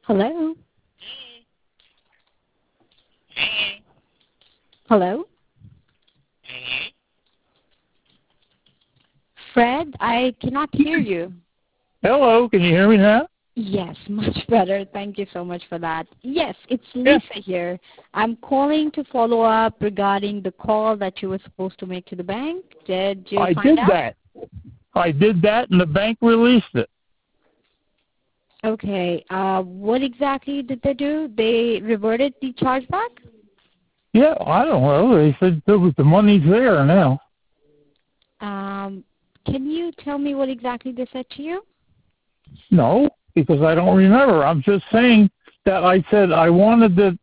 Hello? Hello? Fred, I cannot hear you. Hello, can you hear me now? Yes, much better. Thank you so much for that. Yes, it's Yeah, Lisa here. I'm calling to follow up regarding the call that you were supposed to make to the bank. Did you I find did out? that. I did that, and the bank released it. Okay. What exactly did they do? They reverted the chargeback? Yeah, I don't know. They said the money's there now. Can you tell me what exactly they said to you? No, because I don't remember. I'm just saying that I said I wanted to.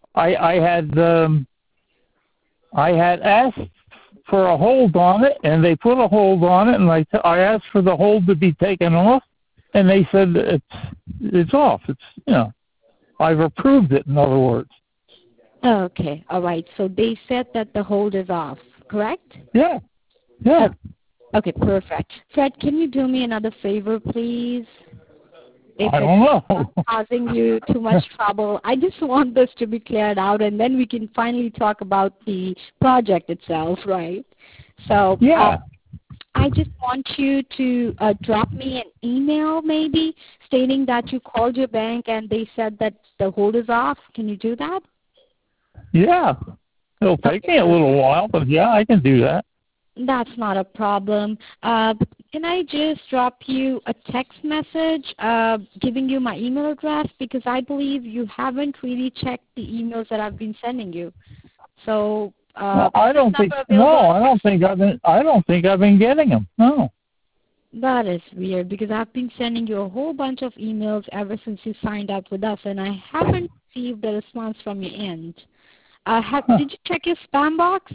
I had asked for a hold on it, and they put a hold on it, and I asked for the hold to be taken off, and they said it's off. I've approved it. In other words. Okay. All right. So they said that the hold is off, correct? Yeah. Yeah. Okay, perfect. Fred, can you do me another favor, please? If I it's don't not know. causing you too much trouble, I just want this to be cleared out, and then we can finally talk about the project itself, right? So Yeah. I just want you to drop me an email, maybe, stating that you called your bank and they said that the hold is off. Can you do that? Yeah. It'll take Okay, me a little perfect. while, but yeah, I can do that. That's not a problem. Can I just drop you a text message giving you my email address, because I believe you haven't really checked the emails that I've been sending you. So Well, is I this don't think number no, available? I don't think I've been getting them. No. That is weird, because I've been sending you a whole bunch of emails ever since you signed up with us, and I haven't received a response from your end. Huh. Did you check your spam box?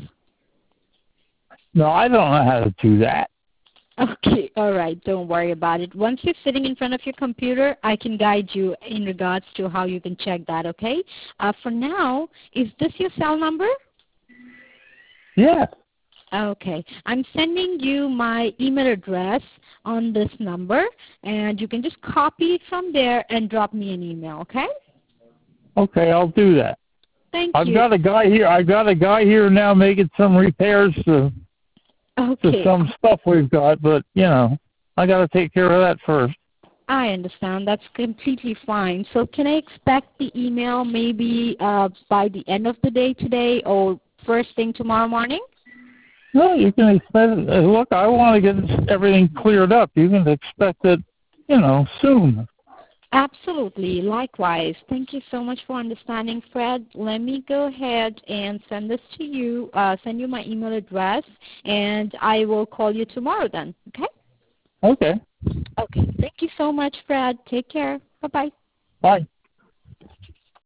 No, I don't know how to do that. Okay, all right, don't worry about it. Once you're sitting in front of your computer, I can guide you in regards to how you can check that, okay? For now, is this your cell number? Yeah. Okay, I'm sending you my email address on this number, and you can just copy it from there and drop me an email, okay? Okay, I'll do that. Thank I've you. got a guy here. I got a guy here now making some repairs to Okay, some stuff we've got, but I got to take care of that first. I understand. That's completely fine. So can I expect the email maybe by the end of the day today or first thing tomorrow morning? No, you can expect it. Look, I want to get everything cleared up. You can expect it, soon. Absolutely. Likewise. Thank you so much for understanding, Fred. Let me go ahead and send this to you, send you my email address, and I will call you tomorrow then. Okay? Okay. Okay. Thank you so much, Fred. Take care. Bye-bye. Bye.